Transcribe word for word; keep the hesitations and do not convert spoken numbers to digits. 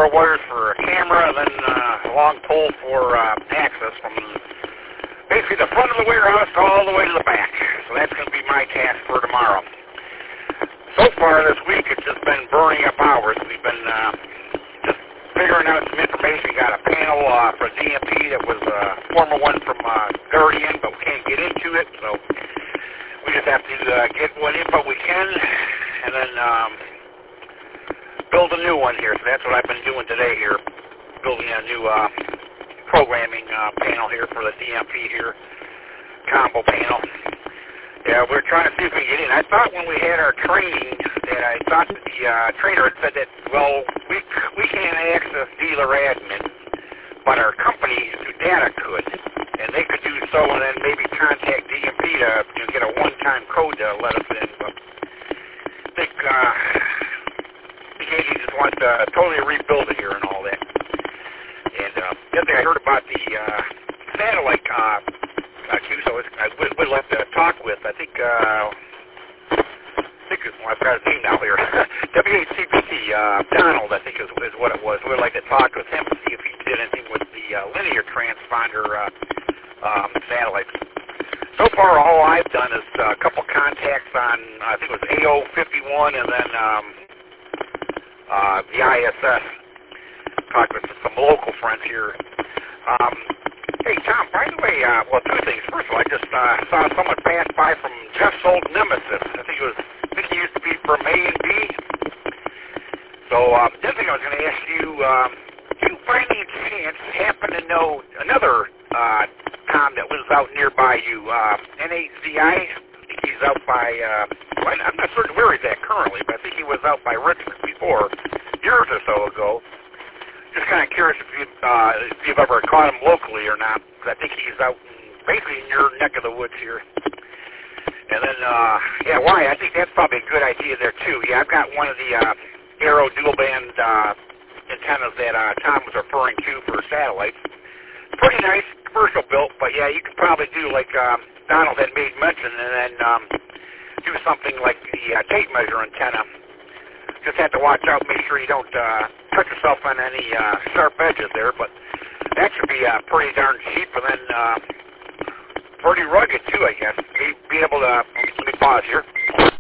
four wires for a camera, and then uh, a long pole for uh, access from basically the front of the warehouse all the way to the back. So that's going to be my task for tomorrow. So far this week, it's just been burning up hours. We've been uh, just figuring out some information. Got a panel uh, for D M P that was a former one from uh, Guardian, but we can't get into it, so we just have to uh, get what info we can, and then um, build a new one here. So that's what I've been doing today here, building a new uh, programming uh, panel here for the D M P here, combo panel. Yeah, we're trying to see if we can get in. I thought when we had our training that I thought that the uh, trainer had said that, well, we we can't access dealer admin, but our company through data could, and they could do so, and then maybe contact D M P to you know, get a one-time code to let us in. But I think uh, the Katie just wants to totally rebuild it here and all that. And uh, the other thing I heard about the uh, satellite uh, uh, Q, so it's, I would, would like to talk with, I think, uh, I think it's, well, I've got his name now here, W H C P T, uh, Donald, I think is, is what it was. We'd like to talk with him to see if he did anything with the uh, linear transponder uh, um, satellites. So far, all I've done is uh, a couple contacts on, I think it was A O fifty-one and then um, uh, the I S S. Talked with some local friends here. Um, hey, Tom, by the way, uh, well, two things. First of all, I just uh, saw someone pass by from Jeff's old nemesis. I think it was, I think he used to be from A and B. So um, the other thing I was going to ask you, um, do you by any chance happen to know another uh, Tom that lives out nearby you, uh, N H Z I? I think he's out by, uh, well, I'm not certain where he's at currently, but I think he was out by Richmond before, years or so ago. Just kind of curious if you've, uh, if you've ever caught him locally or not, because I think he's out in, basically in your neck of the woods here. And then, uh, yeah, why? I think that's probably a good idea there, too. Yeah, I've got one of the uh, Aero dual-band uh, antennas that uh, Tom was referring to for satellites. Pretty nice, commercial built, but yeah, you could probably do like um, Donald had made mention, and then um, do something like the uh, tape measure antenna. Just have to watch out, make sure you don't uh, touch yourself on any uh, sharp edges there, but that should be uh, pretty darn cheap, and then uh, pretty rugged too, I guess. Be, be able to, let me pause here.